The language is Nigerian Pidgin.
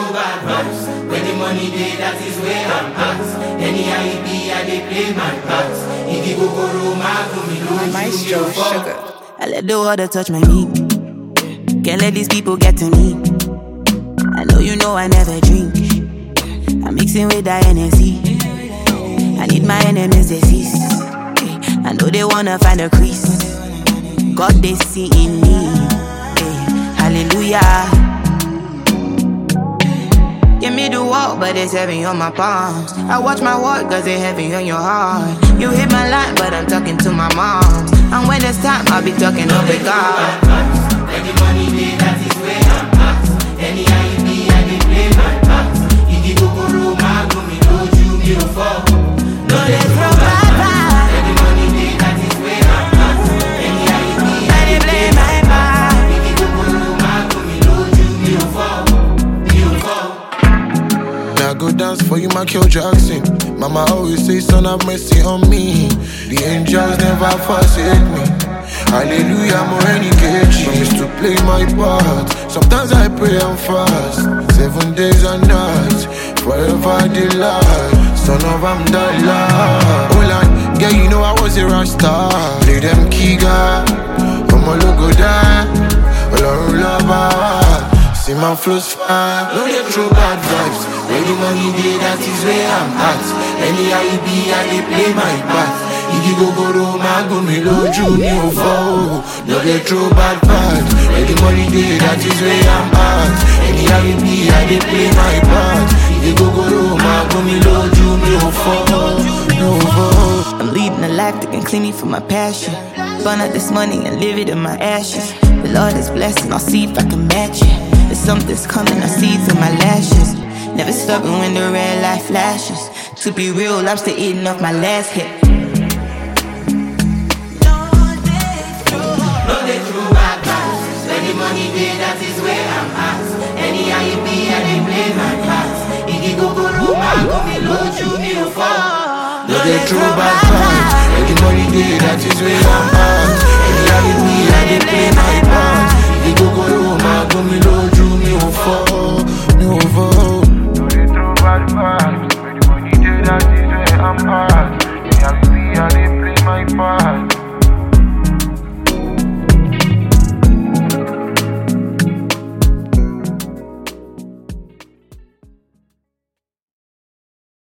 throw bad vibes. When the money day, that is where I'm at. Anyhow it be, I dey play my part. If you go Roma, go me low, Maestro Sugar. I let the water touch my knee. Can't let these people get to me. I know you know I never drink. I'm mixing with that NSC. I need my enemies deceased. I know they wanna find a crease. God they see in me. Hallelujah. Give me the walk, but it's heavy on my palms. I watch my walk, cause it's heavy on your heart. You hit my line, but I'm talking to my mom. And when it's time, I'll be talking up with God. When the money day, that is where I'm at. Anyhow it be, I dey play my part. If you go Roma, go me low, you me no fall. No dey throw bad vibes. When the money day, that is where I'm at. Anyhow it be, I dey play my part. If you go Roma, go me low, you me no fall. Now go dance for you, Michael Jackson. Mama always say, son, have mercy on me. The angels never forsake me. Hallelujah, more any cage. Promise to play my part. Sometimes I pray and fast. 7 days and nights, forever delight. Son of Amdallah. Hold on, yeah, you know I was a rasta. Play them Kiga, I'm a logo down. See my flows fire, no dey throw bad vibes. When the money day, that is where I'm at. Anyhow it be, I dey play my part. If you go Roma, go me low, you me no fall. No dey throw bad vibes. When the money day, that is where I'm at. Anyhow it be, I dey play my part. If you go Roma, go me low, you me no fall. No fall. I'm leading a life that can clean me from my passion. Burn out this money and live it in my ashes. The Lord is blessing, I'll see if I can match it. There's something's coming, I see through my lashes. Never stopping when the red light flashes. To be real, I'm still eating off my last hit. No dey throw bad vibes. When the money day, that is where I'm at. Anyhow it be, I dey play my part. If you go Roma, go me low, you me no fall. No dey throw bad vibes. When the money day, that is where I'm at.